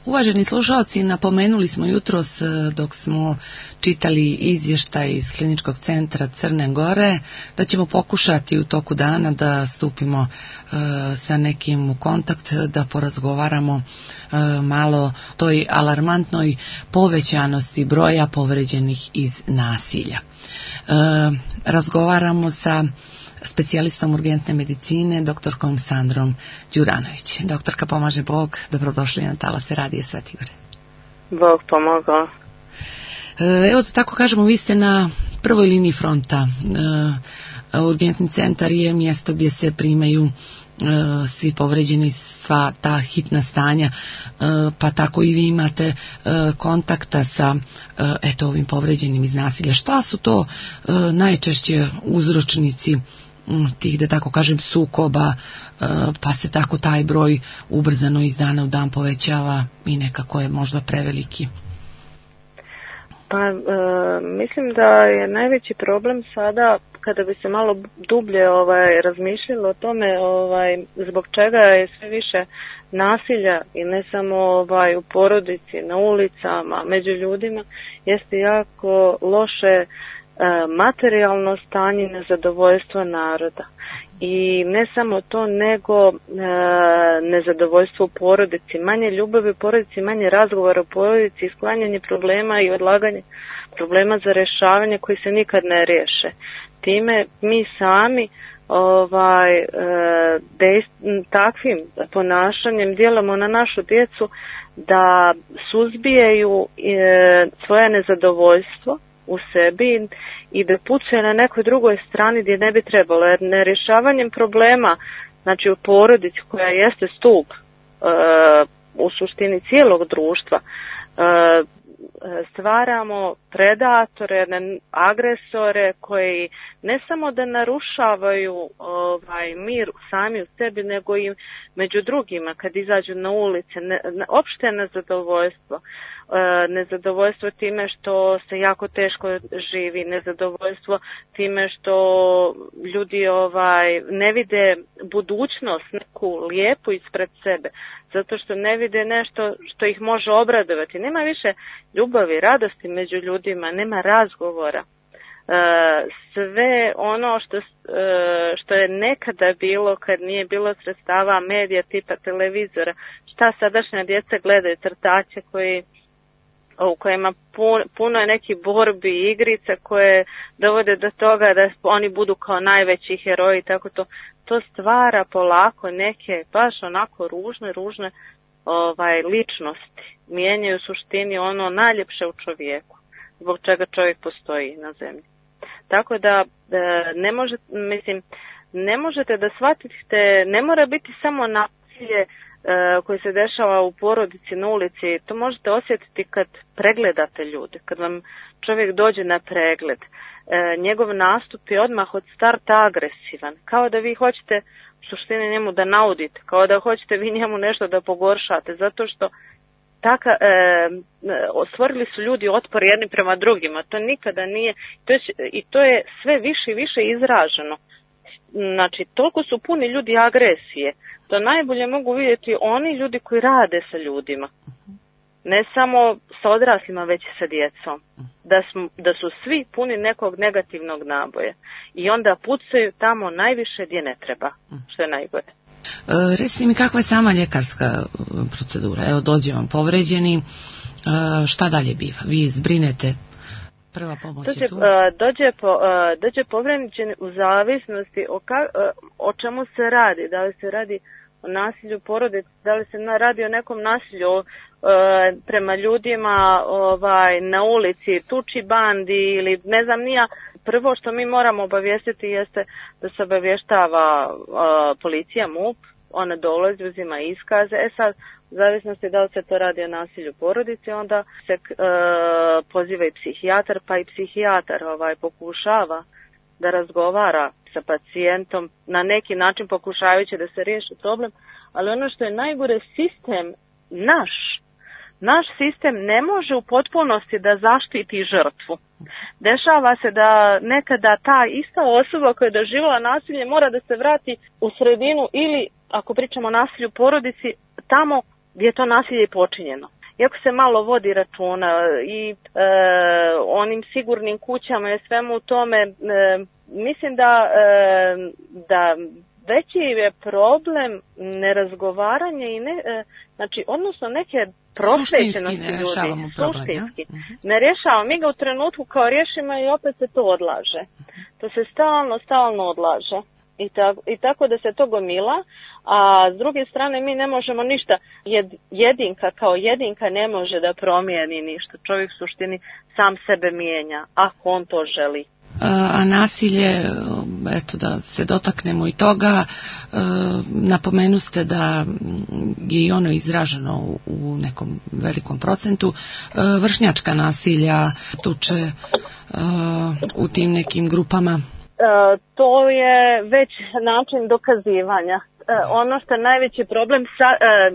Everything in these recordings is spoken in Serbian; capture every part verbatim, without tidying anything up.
Uvaženi slušalci, napomenuli smo jutros dok smo čitali izvještaj iz Kliničkog centra Crne Gore da ćemo pokušati u toku dana da stupimo e, sa nekim u kontakt, da porazgovaramo e, malo o toj alarmantnoj povećanosti broja povređenih iz nasilja. E, razgovaramo sa specijalistom urgentne medicine, doktorkom Sandrom Đuranović. Doktorka, pomaže Bog, dobrodošli na talase Radija Sveti Gore. Bog pomogao. Evo da tako kažemo, vi ste na prvoj liniji fronta. Urgentni centar je mjesto gdje se primaju svi povređeni, sva ta hitna stanja, pa tako i vi imate kontakta sa eto ovim povređenim iz nasilja. Šta su to najčešće uzročnici tih, da tako kažem, sukoba, pa se tako taj broj ubrzano iz dana u dan povećava i nekako je možda preveliki? Pa e, mislim da je najveći problem sada, kada bi se malo dublje ovaj razmišljalo o tome, ovaj zbog čega je sve više nasilja i ne samo ovaj u porodici, na ulicama, među ljudima, jeste jako loše e, materijalno stanje i nezadovoljstvo naroda. I ne samo to, nego e, nezadovoljstvo u porodici, manje ljubavi u porodici, manje razgovora u porodici, sklanjanje problema i odlaganje problema za rješavanje koji se nikad ne riješe. Time mi sami ovaj e, dejst, takvim ponašanjem djelamo na našu djecu da suzbijaju e, svoje nezadovoljstvo u sebi i da pucaju na nekoj drugoj strani gdje ne bi trebalo, jer nerješavanjem problema, znači u porodici koja jeste stup e, u suštini cijelog društva, e, stvaramo predatore, agresore koji ne samo da narušavaju ovaj mir sami u sebi, nego i među drugima kad izađu na ulice, ne, opšte nezadovoljstvo. E, nezadovoljstvo time što se jako teško živi, nezadovoljstvo time što ljudi ovaj ne vide budućnost neku lijepu ispred sebe, zato što ne vide nešto što ih može obradovati. Nema više ljubavi, radosti među ljudima, nema razgovora. E, sve ono što, e, što je nekada bilo kad nije bilo sredstava medija tipa televizora, šta sadašnja djeca gledaju, crtače koji u kojima puno, puno je neki borbi i igrica koje dovode do toga da oni budu kao najveći heroji, tako to, to stvara polako neke baš onako ružne, ružne ovaj, ličnosti. Mijenjaju u suštini ono najljepše u čovjeku, zbog čega čovjek postoji na zemlji. Tako da ne možete, mislim, ne možete da shvatite, ne mora biti samo nasilje koji se dešava u porodici, na ulici. To možete osjetiti kad pregledate ljude, kad vam čovjek dođe na pregled. E, njegov nastup je odmah od starta agresivan, kao da vi hoćete u suštini njemu da naudite, kao da hoćete vi njemu nešto da pogoršate, zato što taka, e, stvorili su ljudi otpor jedni prema drugima. To nikada nije, to je, i to je sve više i više izraženo. Znači, toliko su puni ljudi agresije, to najbolje mogu vidjeti oni ljudi koji rade sa ljudima. Ne samo sa odraslima, već i sa djecom. Da su, da su svi puni nekog negativnog naboja. I onda pucaju tamo najviše gdje ne treba, što je najgore. E, recite mi, kakva je sama ljekarska procedura? Evo, dođe vam povređeni, e, šta dalje biva? Vi zbrinete? Prva pomoć dođe, je tu? Dođe, po, dođe povređen u zavisnosti o, ka, o čemu se radi. Da li se radi o nasilju porodice, da li se radi o nekom nasilju e, prema ljudima ovaj, na ulici, tuči bandi ili ne znam nija. Prvo što mi moramo obavijestiti jeste da se obavještava e, policija, MUP, ona dolazi, uzima iskaze. E sad, u zavisnosti da li se to radi o nasilju porodice, onda se e, poziva i psihijatar, pa i psihijatar ovaj, pokušava da razgovara sa pacijentom, na neki način pokušavajući da se riješi problem, ali ono što je najgore, sistem naš, naš sistem ne može u potpunosti da zaštiti žrtvu. Dešava se da nekada ta ista osoba koja je doživjela nasilje mora da se vrati u sredinu ili, ako pričamo o nasilju porodici, tamo gdje je to nasilje počinjeno. Iako se malo vodi računa i e, onim sigurnim kućama i svemu tome, e, mislim da, e, da veći je problem nerazgovaranje i ne, e, znači, odnosno neke prosvećenosti ljudi, suštinski. Ja? Ne rješavamo, mi ga u trenutku kao riješimo i opet se to odlaže. To se stalno, stalno odlaže. I tako, I tako da se to gomila, a s druge strane mi ne možemo ništa, Jed, jedinka kao jedinka ne može da promijeni ništa. Čovjek u suštini sam sebe mijenja, ako on to želi. A nasilje, eto da se dotaknemo i toga, napomenu ste da je i ono izraženo u nekom velikom procentu, vršnjačka nasilja, tuče u tim nekim grupama. To je već način dokazivanja. Ono što je najveći problem, sa,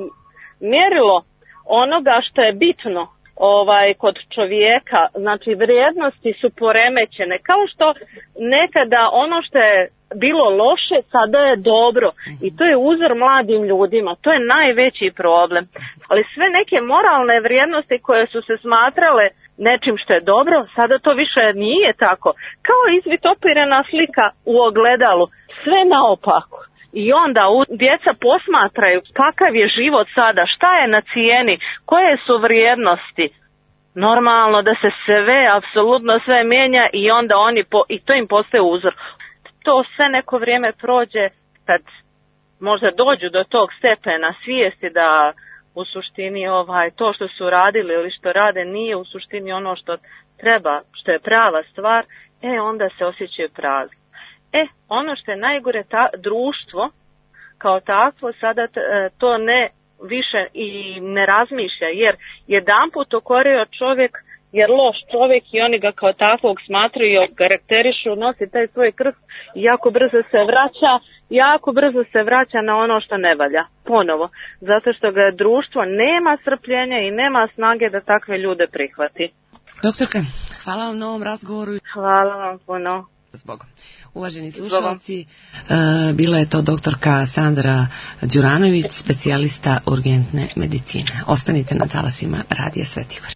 mjerilo onoga što je bitno ovaj kod čovjeka, znači vrijednosti su poremećene, kao što nekada ono što je bilo loše sada je dobro i to je uzor mladim ljudima, to je najveći problem. Ali sve neke moralne vrijednosti koje su se smatrale nečim što je dobro, sada to više nije tako. Kao izvitopirena slika u ogledalu, sve naopako. I onda djeca posmatraju kakav je život sada, šta je na cijeni, koje su vrijednosti. Normalno da se sve, apsolutno sve mijenja i onda oni, po, i to im postaje uzor. To sve neko vrijeme prođe kad možda dođu do tog stepena svijesti da u suštini ovaj, to što su radili ili što rade nije u suštini ono što treba, što je prava stvar, e onda se osjećaju prazni. E, ono što je najgore, ta, društvo kao takvo sada t, to ne više i ne razmišlja, jer jedanput okorio čovjek je loš čovjek i oni ga kao takvog smatraju i karakterišu, nosi taj svoj krst i jako brzo se vraća, jako brzo se vraća na ono što ne valja, ponovo, zato što ga društvo nema strpljenja i nema snage da takve ljude prihvati. Doktorka, hvala vam na ovom razgovoru. Hvala vam puno. Zbogom. Uvaženi slušalci, e, bila je to doktorka Sandra Đuranović, specijalista urgentne medicine. Ostanite na talasima Radija Svetigor.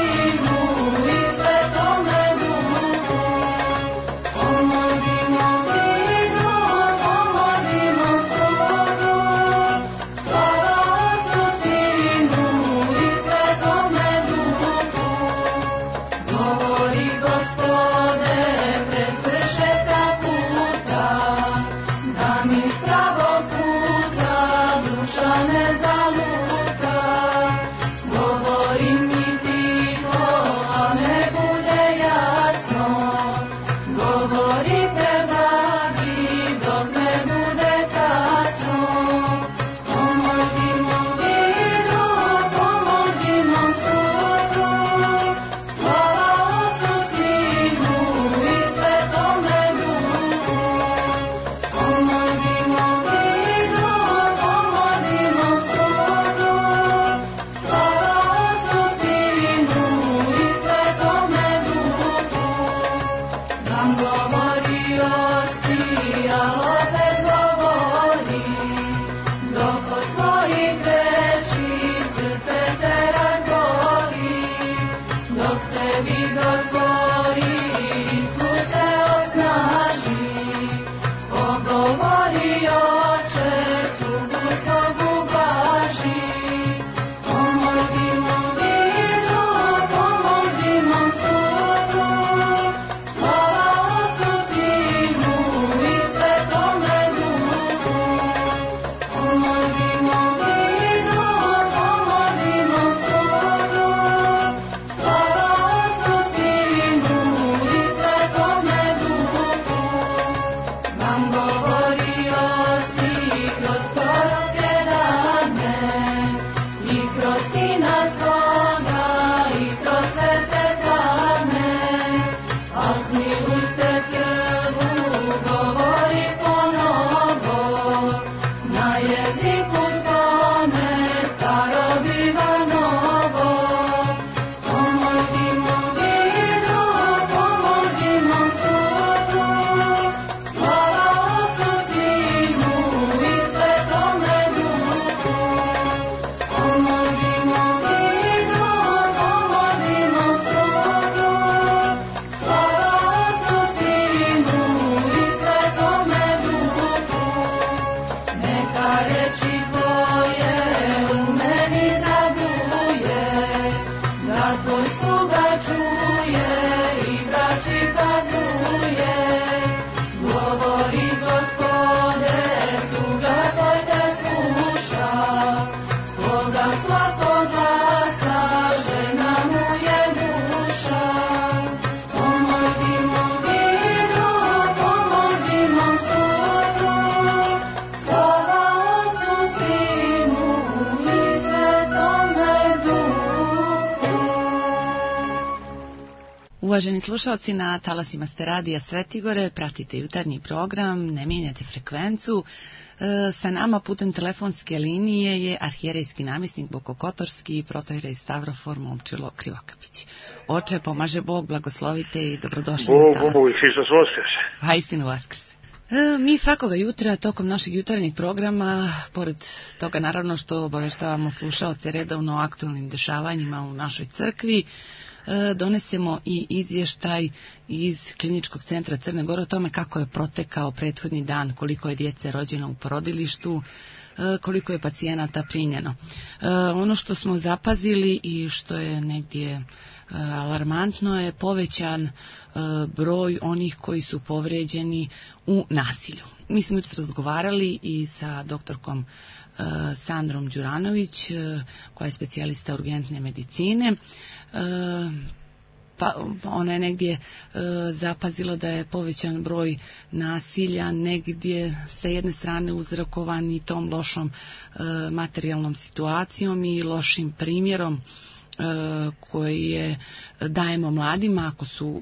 Pomozi Uvaženi slušalci, na talasima ste radija Svetigore, pratite jutarnji program, ne mijenjate frekvencu. E, sa nama putem telefonske linije je arhijerejski namjesnik Bokokotorski i protojerej Stavrofor Momčilo Krivokapić. Oče, pomaže Bog, blagoslovite i dobrodošli na talas. Bog, Hristos Voskrs. Ha, istinu Voskrs. Mi svakoga jutra tokom našeg jutarnjeg programa, pored toga naravno što obaveštavamo slušaoce redovno o aktualnim dešavanjima u našoj crkvi, donesemo i izvještaj iz Kliničkog centra Crne Gore o tome kako je protekao prethodni dan, koliko je djece rođeno u porodilištu, koliko je pacijenata primljeno. Ono što smo zapazili i što je negdje alarmantno je povećan broj onih koji su povrijeđeni u nasilju. Mi smo jutros razgovarali i sa doktorkom Sandrom Đuranović, koja je specijalista urgentne medicine. Pa ona je negdje zapazila da je povećan broj nasilja negdje sa jedne strane uzrokovan i tom lošom materijalnom situacijom i lošim primjerom koje dajemo mladima ako su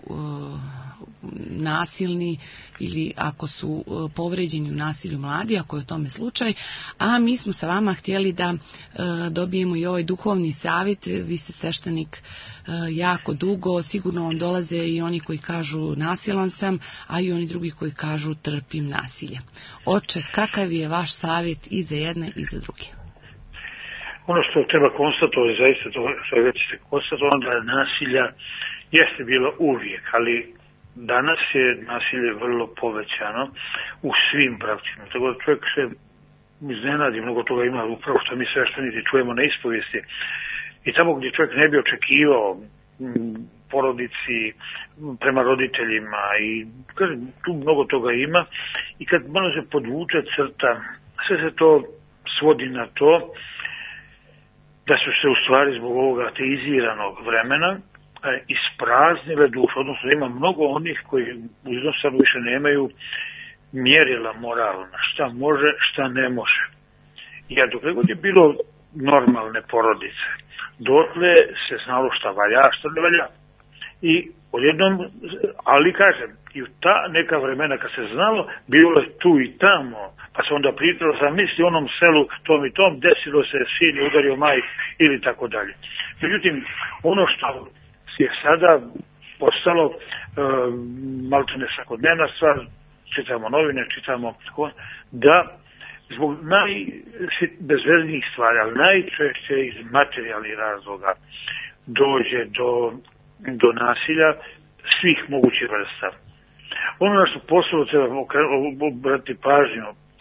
nasilni ili ako su povređeni u nasilju mladi, ako je u tome slučaj. A mi smo sa vama htjeli da dobijemo i ovaj duhovni savjet. Vi ste sveštenik jako dugo, sigurno vam dolaze i oni koji kažu nasilan sam, a i oni drugi koji kažu trpim nasilje. Oče, kakav je vaš savjet i za jedne i za druge? Ono što treba konstatovati, zaista to što je već se konstatovano, da nasilja jeste bilo uvijek, ali danas je nasilje vrlo povećano u svim pravcima. Tako da čovjek se iznenadi, mnogo toga ima upravo što mi sveštenici čujemo na ispovijesti. I tamo gdje čovjek ne bi očekivao porodici, prema roditeljima i kažem, tu mnogo toga ima. I kad malo se podvuče crta, sve se to svodi na to da su se u stvari zbog ovoga ateiziranog vremena e, ispraznile duše, odnosno ima mnogo onih koji jednostavno više nemaju mjerila moralna, šta može, šta ne može. Jer dok god je bilo normalne porodice, dotle se znalo šta valja, šta ne valja. I odjednom, ali kažem, i u ta neka vremena kad se znalo, bilo je tu i tamo, pa se onda pričalo, sam misli onom selu tom i tom, desilo se, sin je udario majku ili tako dalje. Međutim, ono što je sada postalo e, maltene svakodnevna stvar, čitamo novine, čitamo da zbog najbezveznijih stvari, ali najčešće iz materijalnih razloga dođe do, do nasilja svih mogućih vrsta. Ono na što posebno treba obratiti pažnju,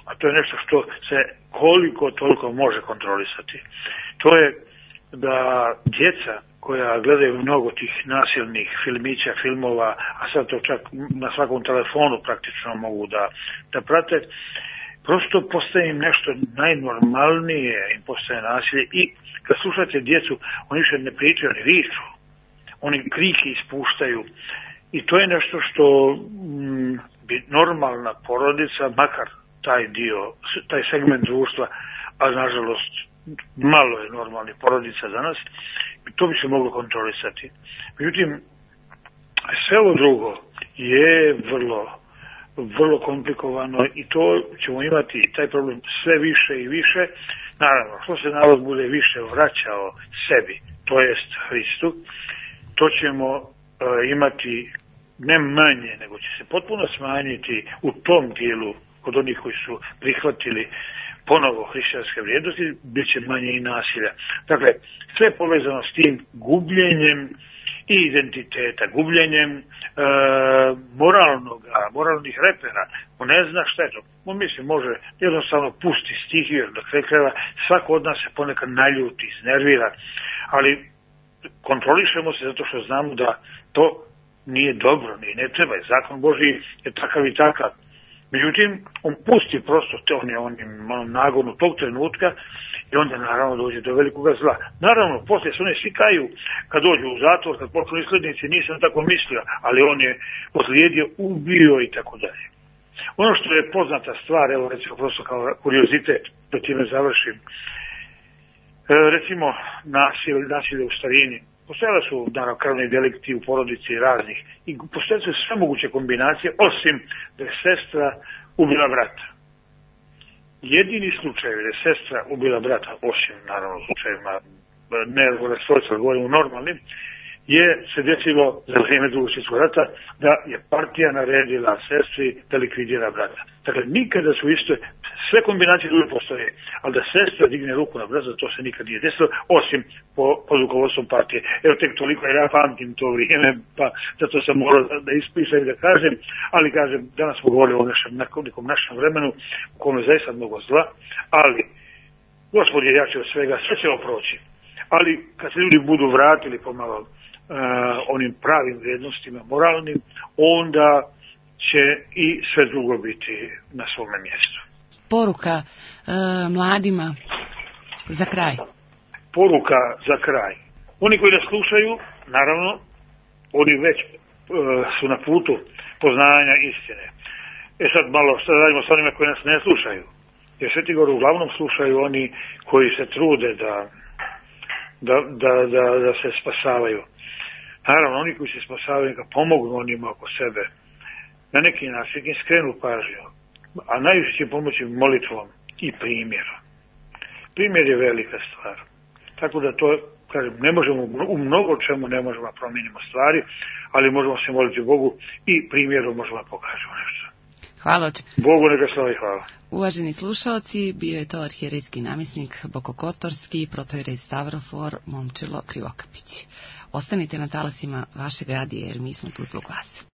a to je nešto što se koliko toliko može kontrolisati. To je da djeca koja gledaju mnogo tih nasilnih filmića, filmova, a sad to čak na svakom telefonu praktično mogu da, da prate, prosto postaje im nešto najnormalnije, im postaje nasilje i kad slušate djecu, oni više ne pričaju, oni viču, oni kriki ispuštaju i to je nešto što m, bi normalna porodica, makar taj dio, taj segment društva, a nažalost malo je normalnih porodica danas, to bi se moglo kontrolisati. Međutim, sve ovo drugo je vrlo, vrlo komplikovano i to ćemo imati taj problem sve više i više. Naravno, što se narod bude više vraćao sebi, to jest Hristu, to ćemo uh, imati ne manje, nego će se potpuno smanjiti u tom dijelu kod onih koji su prihvatili ponovo hrišćanske vrijednosti, bit će manje i nasilja. Dakle, sve je povezano s tim gubljenjem i identiteta, gubljenjem e, moralnog, moralnih repera. On ne zna šta je to. On misli, može jednostavno pusti stih, jer do kraja svako od nas se ponekad naljuti, iznervira, ali kontrolišemo se zato što znamo da to nije dobro, ni ne treba. Zakon Božji je takav i takav. Međutim, on pusti prosto te on je onim onom nagonu tog trenutka i onda naravno dođe do velikoga zla. Naravno, poslije se oni svi kaju kad dođu u zatvor, kad počnu islednici, nisam tako mislio, ali on je poslijedio, ubio i tako dalje. Ono što je poznata stvar, evo recimo prosto kao kuriozitet, da time završim, e, recimo nasilje, nasilje u starini. Postojale su, naravno, krvni delikti u porodici raznih i postojale su sve moguće kombinacije, osim da je sestra ubila brata. Jedini slučaj da je sestra ubila brata, osim, naravno, slučajima nervorestvojstva, govorimo normalnim, je se desilo za vrijeme Drugog svjetskog rata da je partija naredila sestri da likvidira brata. Dakle, nikada su isto, sve kombinacije druge postoje, ali da sestra digne ruku na brata, to se nikad nije desilo, osim po, po rukovodstvom partije. Evo tek toliko, jer ja pamtim to vrijeme, pa zato sam morao da ispisam i da kažem, ali kažem, danas smo govorili o našem, nekom našem vremenu, u kome je zaista mnogo zla, ali Gospod je jači od svega, sve će ovo proći. Ali kad se ljudi budu vratili pomalo uh, onim pravim vrijednostima moralnim, onda će i sve drugo biti na svome mjestu. Poruka uh, mladima za kraj. Poruka za kraj. Oni koji nas slušaju, naravno, oni već uh, su na putu poznanja istine. E sad malo šta radimo s onima koji nas ne slušaju. Jer Sveti Gor uglavnom slušaju oni koji se trude da Da, da, da, da se spasavaju. Naravno, oni koji se spasavaju neka pomognu onima oko sebe. Na neki način im skrenu pažnju. A najviše će pomoći molitvom i primjerom. Primjer je velika stvar. Tako da to, kažem, ne možemo, u mnogo čemu ne možemo da promijenimo stvari, ali možemo se moliti Bogu i primjerom možemo da pokažemo nešto. Hvala. Bogu neka slava i hvala. Uvaženi slušalci, bio je to arhijerejski namjesnik Bokokotorski, protojerej Stavrofor Momčilo Krivokapić. Ostanite na talasima vašeg radija jer mi smo tu zbog vas.